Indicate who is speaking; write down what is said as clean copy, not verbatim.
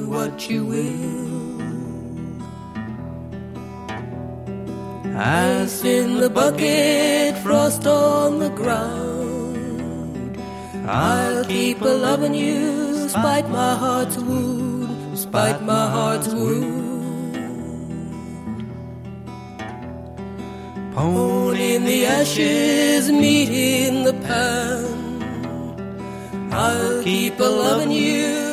Speaker 1: what you will. Ice in the bucket, frost on the ground. I'll keep a-loving you, spite my heart's wound, spite my heart's wound. Pony in the ashes, meat in the pan. I'll keep a-loving you,